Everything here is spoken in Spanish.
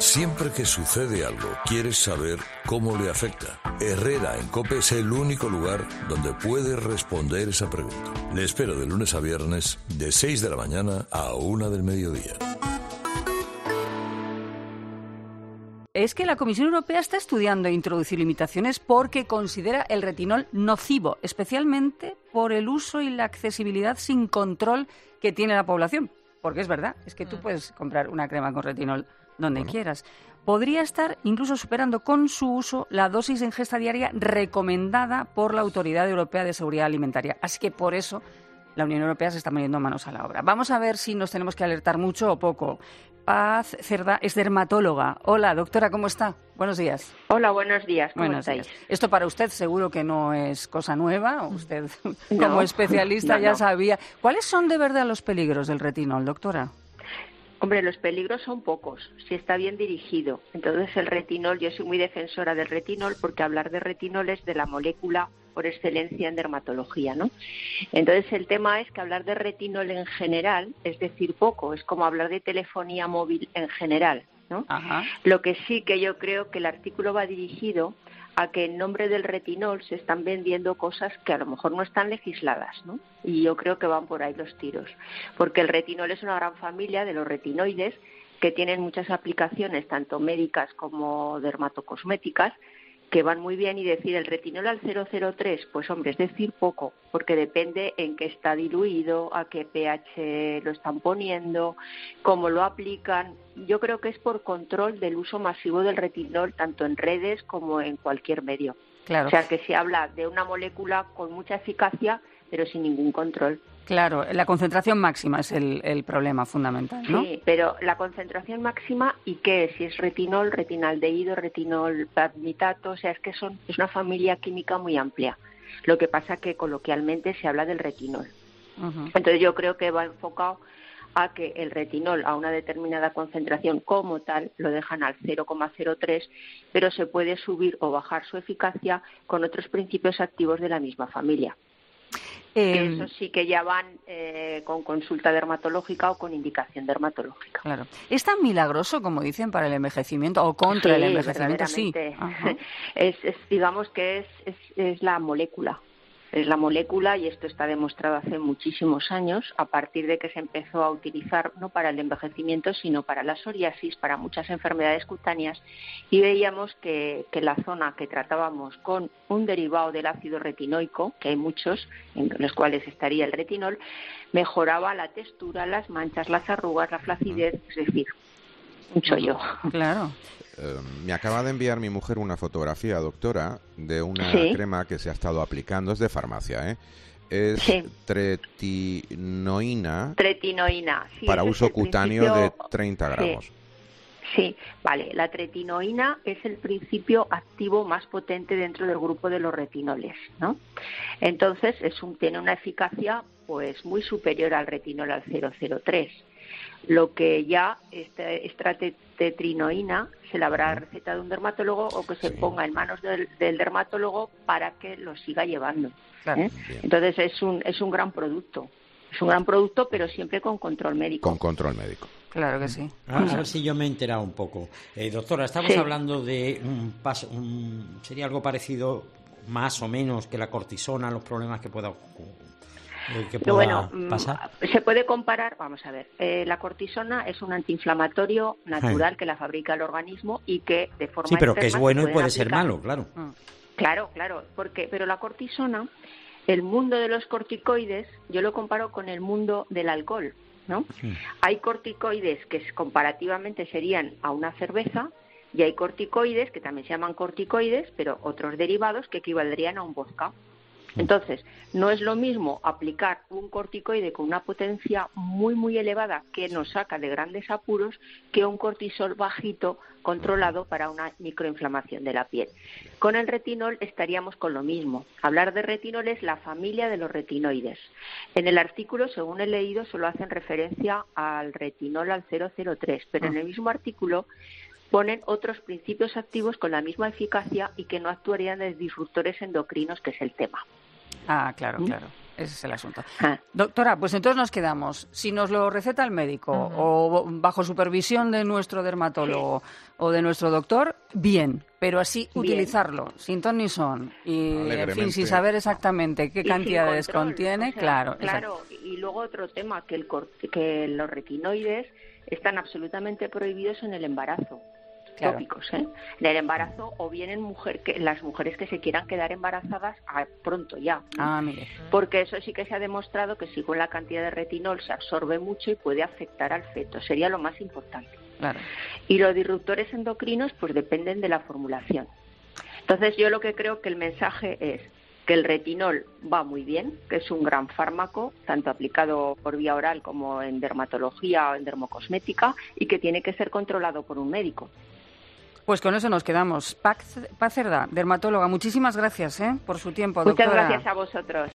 Siempre que sucede algo, quieres saber cómo le afecta. Herrera en COPE es el único lugar donde puedes responder esa pregunta. Le espero de lunes a viernes, de 6 de la mañana a 1 del mediodía. Es que la Comisión Europea está estudiando introducir limitaciones porque considera el retinol nocivo, especialmente por el uso y la accesibilidad sin control que tiene la población. Porque es verdad, es que tú puedes comprar una crema con retinol donde quieras. Podría estar incluso superando con su uso la dosis de ingesta diaria recomendada por la Autoridad Europea de Seguridad Alimentaria. Así que por eso la Unión Europea se está poniendo manos a la obra. Vamos a ver si nos tenemos que alertar mucho o poco. Paz Cerda es dermatóloga. Hola, doctora, ¿cómo está? Buenos días. Hola, buenos días. ¿Cómo estáis? Esto para usted seguro que no es cosa nueva. Usted, como especialista, ya sabía. ¿Cuáles son de verdad los peligros del retinol, doctora? Hombre, los peligros son pocos, si está bien dirigido. Entonces el retinol, yo soy muy defensora del retinol porque hablar de retinol es de la molécula por excelencia en dermatología, ¿no? Entonces el tema es que hablar de retinol en general es decir poco, es como hablar de telefonía móvil en general, ¿no? Ajá. Lo que sí que yo creo que el artículo va dirigido a que en nombre del retinol se están vendiendo cosas que a lo mejor no están legisladas, ¿no? Y yo creo que van por ahí los tiros, porque el retinol es una gran familia de los retinoides que tienen muchas aplicaciones, tanto médicas como dermatocosméticas, que van muy bien, y decir el retinol al 0,03, pues hombre, es decir poco, porque depende en qué está diluido, a qué pH lo están poniendo, cómo lo aplican. Yo creo que es por control del uso masivo del retinol, tanto en redes como en cualquier medio. Claro. O sea, que se habla de una molécula con mucha eficacia, pero sin ningún control. Claro, la concentración máxima es el problema fundamental, ¿no? Sí, pero la concentración máxima, ¿y qué? Si es retinol, retinaldehído, retinol palmitato, o sea, es una familia química muy amplia. Lo que pasa que coloquialmente se habla del retinol. Uh-huh. Entonces yo creo que va enfocado a que el retinol a una determinada concentración como tal lo dejan al 0,03, pero se puede subir o bajar su eficacia con otros principios activos de la misma familia. Que eso sí que ya van con consulta dermatológica o con indicación dermatológica. Claro. ¿Es tan milagroso como dicen para el envejecimiento o contra el envejecimiento? Sí, digamos que es la molécula. Es la molécula, y esto está demostrado hace muchísimos años, a partir de que se empezó a utilizar no para el envejecimiento, sino para la psoriasis, para muchas enfermedades cutáneas, y veíamos que la zona que tratábamos con un derivado del ácido retinoico, que hay muchos, en los cuales estaría el retinol, mejoraba la textura, las manchas, las arrugas, la flacidez, es decir, un chollo. Claro. Me acaba de enviar mi mujer una fotografía, doctora, de una crema que se ha estado aplicando, es de farmacia, ¿eh? Es tretinoína, sí, para uso cutáneo de 30 gramos. Sí, vale. La tretinoína es el principio activo más potente dentro del grupo de los retinoles, ¿no? Entonces tiene una eficacia pues muy superior al retinol al 0,03. Lo que ya esta tetrinoína se la habrá recetado un dermatólogo o que se ponga en manos del dermatólogo para que lo siga llevando. Claro. Entonces es un gran producto. Es un gran producto, pero siempre con control médico. Con control médico. Claro que sí. A ver si yo me he enterado un poco. Doctora, estamos hablando de sería algo parecido, más o menos, que la cortisona, los problemas que pueda pasar. Se puede comparar, vamos a ver, la cortisona es un antiinflamatorio natural que la fabrica el organismo y que de forma sí, pero que es bueno y puede ser malo, claro. Claro, pero la cortisona, el mundo de los corticoides, yo lo comparo con el mundo del alcohol, ¿no? Sí. Hay corticoides que comparativamente serían a una cerveza, y hay corticoides que también se llaman corticoides, pero otros derivados que equivaldrían a un vodka. Entonces, no es lo mismo aplicar un corticoide con una potencia muy, muy elevada que nos saca de grandes apuros que un cortisol bajito controlado para una microinflamación de la piel. Con el retinol estaríamos con lo mismo. Hablar de retinol es la familia de los retinoides. En el artículo, según he leído, solo hacen referencia al retinol al 0,03, pero en el mismo artículo ponen otros principios activos con la misma eficacia y que no actuarían de disruptores endocrinos, que es el tema. Claro. Ese es el asunto. Doctora, pues entonces nos quedamos. Si nos lo receta el médico o bajo supervisión de nuestro dermatólogo o de nuestro doctor, bien. Pero así utilizarlo, sin ton ni son, y en fin, sin saber exactamente qué cantidades contiene, claro. Y luego otro tema, que los retinoides están absolutamente prohibidos en el embarazo. Claro. Tópicos, en el embarazo o bien en las mujeres que se quieran quedar embarazadas pronto ya. Mire. Porque eso sí que se ha demostrado que si con la cantidad de retinol se absorbe mucho y puede afectar al feto, sería lo más importante. Claro. Y los disruptores endocrinos pues dependen de la formulación. Entonces yo lo que creo que el mensaje es que el retinol va muy bien, que es un gran fármaco, tanto aplicado por vía oral como en dermatología o en dermocosmética, y que tiene que ser controlado por un médico. Pues con eso nos quedamos. Paz Cerdá, dermatóloga, muchísimas gracias por su tiempo, doctora. Muchas gracias a vosotros.